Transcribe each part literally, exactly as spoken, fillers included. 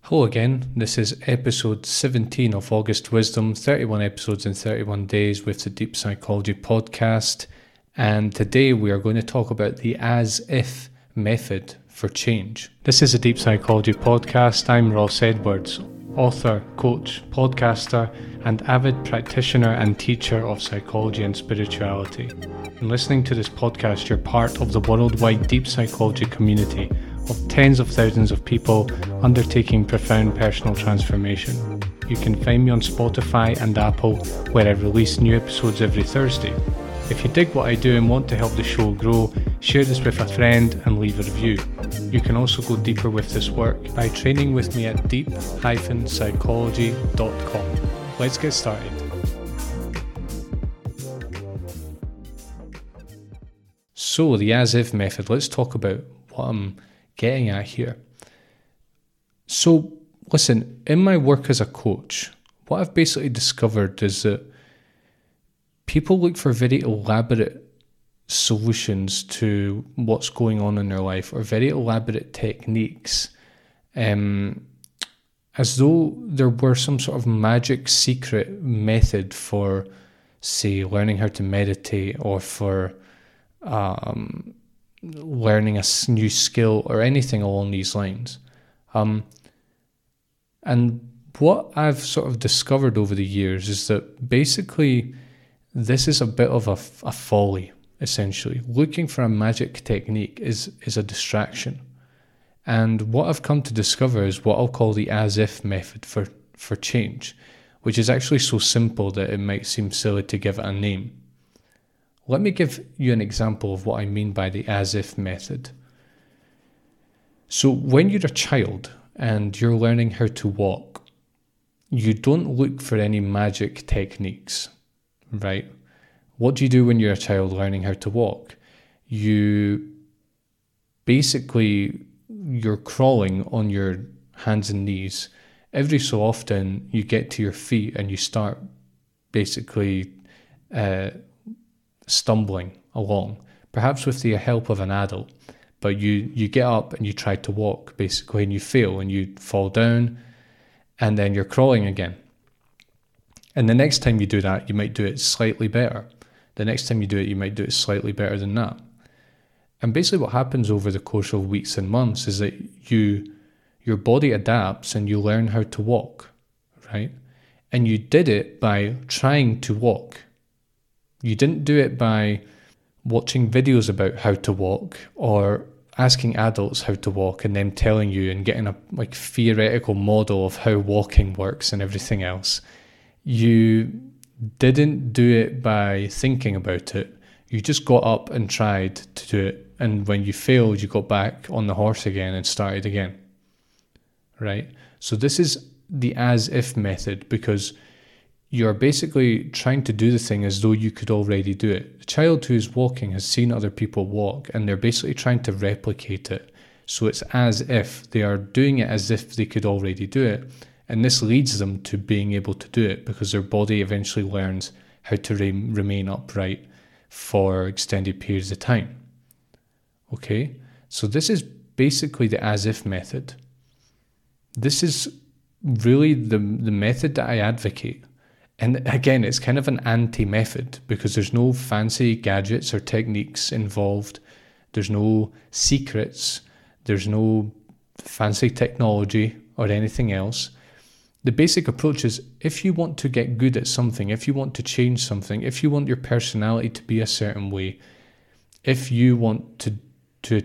Hello again, this is episode seventeen of August Wisdom, thirty-one episodes in thirty-one days with the Deep Psychology Podcast. And today we are going to talk about the as-if method for change. This is a Deep Psychology Podcast. I'm Ross Edwards, author, coach, podcaster, and avid practitioner and teacher of psychology and spirituality. In listening to this podcast, you're part of the worldwide deep psychology community of tens of thousands of people undertaking profound personal transformation. You can find me on Spotify and Apple, where I release new episodes every Thursday. If you dig what I do and want to help the show grow, share this with a friend and leave a review. You can also go deeper with this work by training with me at deep dash psychology dot com. Let's get started. So, the as-if method, let's talk about what I'm getting at here. So, listen, in my work as a coach, what I've basically discovered is that people look for very elaborate solutions to what's going on in their life, or very elaborate techniques, um, as though there were some sort of magic secret method for, say, learning how to meditate, or for um, learning a new skill, or anything along these lines. Um, and what I've sort of discovered over the years is that basically this is a bit of a, a folly, essentially. Looking for a magic technique is, is a distraction. And what I've come to discover is what I'll call the as-if method for, for change, which is actually so simple that it might seem silly to give it a name. Let me give you an example of what I mean by the as-if method. So when you're a child and you're learning how to walk, you don't look for any magic techniques, right? What do you do when you're a child learning how to walk? You basically, you're crawling on your hands and knees. Every so often you get to your feet and you start basically uh, stumbling along, perhaps with the help of an adult, but you you get up and you try to walk basically, and you fail and you fall down, and then you're crawling again. And the next time you do that, you might do it slightly better. The next time you do it, you might do it slightly better than that. And basically what happens over the course of weeks and months is that you your body adapts and you learn how to walk, right? And you did it by trying to walk. You didn't do it by watching videos about how to walk, or asking adults how to walk and them telling you and getting a like theoretical model of how walking works and everything else. You didn't do it by thinking about it. You just got up and tried to do it. And when you failed, you got back on the horse again and started again. Right? So this is the as-if method, because you're basically trying to do the thing as though you could already do it. The child who's walking has seen other people walk, and they're basically trying to replicate it. So it's as if they are doing it as if they could already do it. And this leads them to being able to do it, because their body eventually learns how to re- remain upright for extended periods of time. Okay? So this is basically the as-if method. This is really the, the method that I advocate. And again, it's kind of an anti-method, because there's no fancy gadgets or techniques involved. There's no secrets. There's no fancy technology or anything else. The basic approach is, if you want to get good at something, if you want to change something, if you want your personality to be a certain way, if you want to to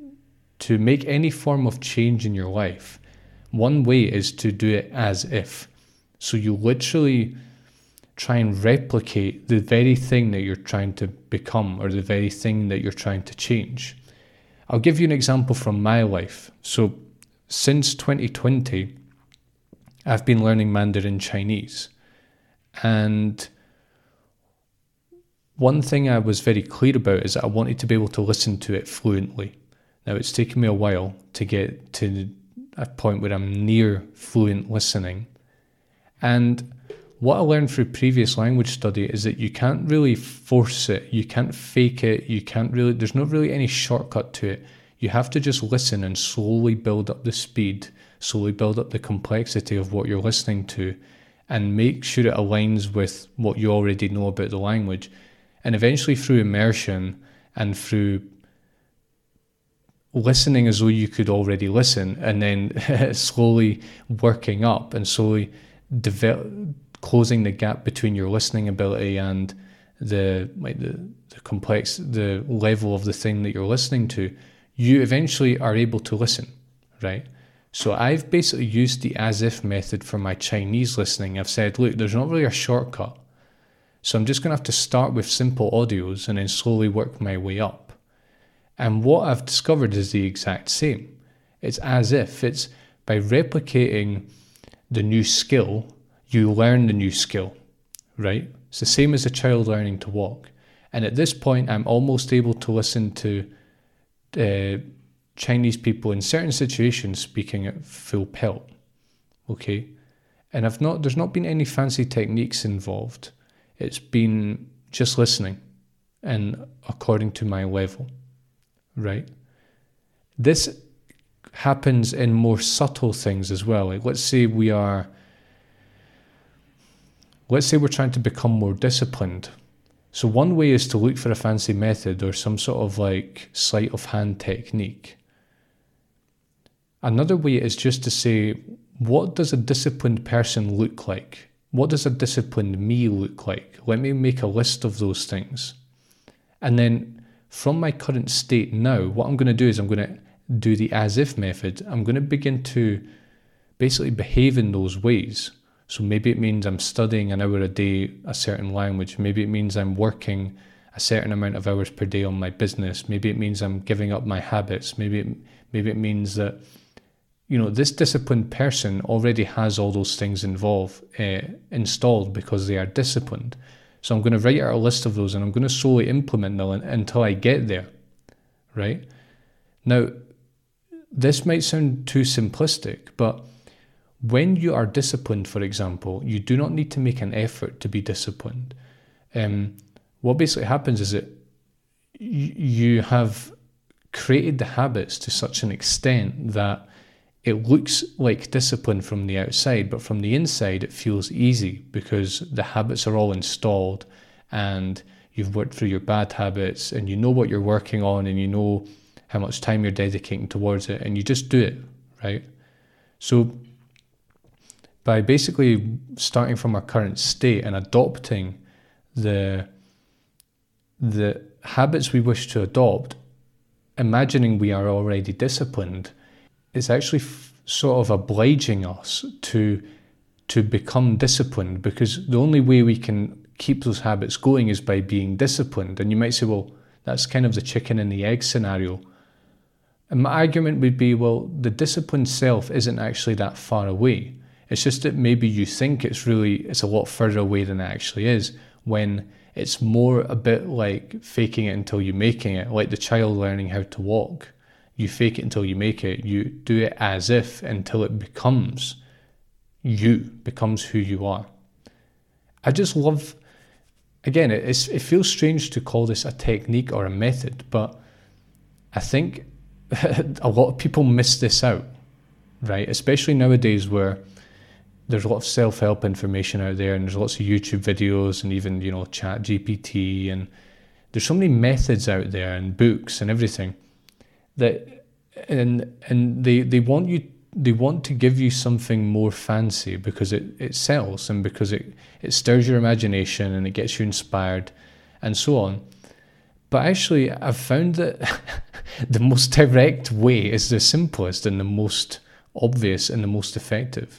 to make any form of change in your life, one way is to do it as if. So you literally try and replicate the very thing that you're trying to become, or the very thing that you're trying to change. I'll give you an example from my life. So since twenty twenty, I've been learning Mandarin Chinese. And one thing I was very clear about is that I wanted to be able to listen to it fluently. Now, it's taken me a while to get to a point where I'm near fluent listening. And what I learned through previous language study is that you can't really force it, you can't fake it, you can't really, there's not really any shortcut to it. You have to just listen and slowly build up the speed slowly build up the complexity of what you're listening to, and make sure it aligns with what you already know about the language. And eventually through immersion and through listening as though you could already listen, and then slowly working up and slowly develop, closing the gap between your listening ability and the like the, the complex the level of the thing that you're listening to, you eventually are able to listen, right? So I've basically used the as if method for my Chinese listening. I've said, look, there's not really a shortcut. So I'm just going to have to start with simple audios and then slowly work my way up. And what I've discovered is the exact same. It's as if. It's by replicating the new skill, you learn the new skill, right? It's the same as a child learning to walk. And at this point, I'm almost able to listen to uh, Chinese people in certain situations speaking at full pelt, okay? And I've not, there's not been any fancy techniques involved. It's been just listening and according to my level, right? This happens in more subtle things as well. Like let's say we are, let's say we're trying to become more disciplined. So one way is to look for a fancy method or some sort of like sleight of hand technique. Another way is just to say, what does a disciplined person look like? What does a disciplined me look like? Let me make a list of those things. And then from my current state now, what I'm going to do is I'm going to do the as if method. I'm going to begin to basically behave in those ways. So maybe it means I'm studying an hour a day, a certain language. Maybe it means I'm working a certain amount of hours per day on my business. Maybe it means I'm giving up my habits. Maybe it, maybe it means that, you know, this disciplined person already has all those things involved, uh, installed because they are disciplined. So I'm going to write out a list of those and I'm going to slowly implement them until I get there, right? Now, this might sound too simplistic, but when you are disciplined, for example, you do not need to make an effort to be disciplined. Um, what basically happens is that y- you have created the habits to such an extent that it looks like discipline from the outside, but from the inside it feels easy because the habits are all installed and you've worked through your bad habits and you know what you're working on and you know how much time you're dedicating towards it and you just do it, right? So by basically starting from our current state and adopting the, the habits we wish to adopt, imagining we are already disciplined, it's actually f- sort of obliging us to to become disciplined, because the only way we can keep those habits going is by being disciplined. And you might say, well, that's kind of the chicken and the egg scenario. And my argument would be, well, the disciplined self isn't actually that far away. It's just that maybe you think it's really, it's a lot further away than it actually is, when it's more a bit like faking it until you're making it, like the child learning how to walk. You fake it until you make it. You do it as if until it becomes you, becomes who you are. I just love, again, it's, it feels strange to call this a technique or a method, but I think a lot of people miss this out, right? Especially nowadays where there's a lot of self-help information out there and there's lots of YouTube videos and even, you know, Chat G P T, and there's so many methods out there and books and everything. That and and they they want you they want to give you something more fancy because it, it sells and because it, it stirs your imagination and it gets you inspired and so on. But actually I've found that the most direct way is the simplest and the most obvious and the most effective.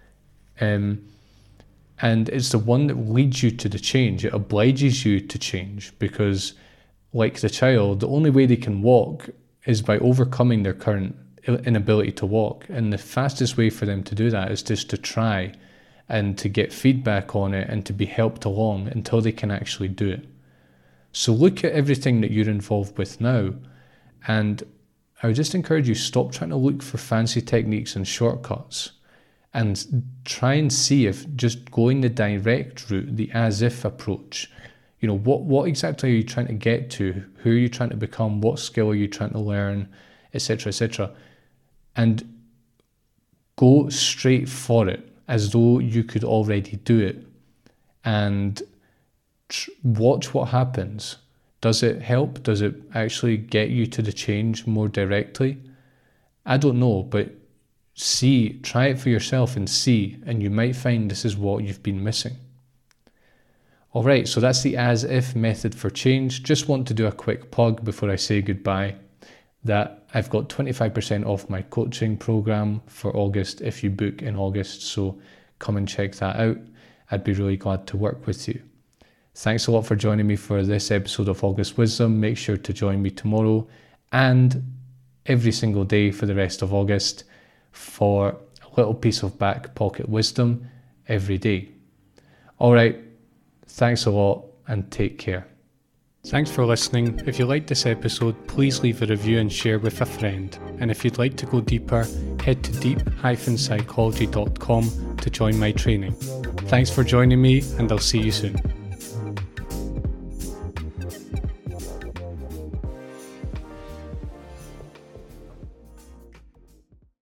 Um and it's the one that leads you to the change. It obliges you to change because, like the child, the only way they can walk is by overcoming their current inability to walk. And the fastest way for them to do that is just to try and to get feedback on it and to be helped along until they can actually do it. So look at everything that you're involved with now, and I would just encourage you, stop trying to look for fancy techniques and shortcuts and try and see if just going the direct route, the as-if approach, you know, what, what exactly are you trying to get to? Who are you trying to become? What skill are you trying to learn? Etc, et cetera. And go straight for it as though you could already do it, and tr- watch what happens. Does it help? Does it actually get you to the change more directly? I don't know, but see, try it for yourself and see, and you might find this is what you've been missing. Alright, so that's the as if method for change. Just want to do a quick plug before I say goodbye that I've got twenty-five percent off my coaching program for August if you book in August, so come and check that out. I'd be really glad to work with you. Thanks a lot for joining me for this episode of August Wisdom. Make sure to join me tomorrow and every single day for the rest of August for a little piece of back pocket wisdom every day. Alright, thanks a lot and take care. Thanks for listening. If you liked this episode, please leave a review and share with a friend. And if you'd like to go deeper, head to deep dash psychology dot com to join my training. Thanks for joining me, and I'll see you soon.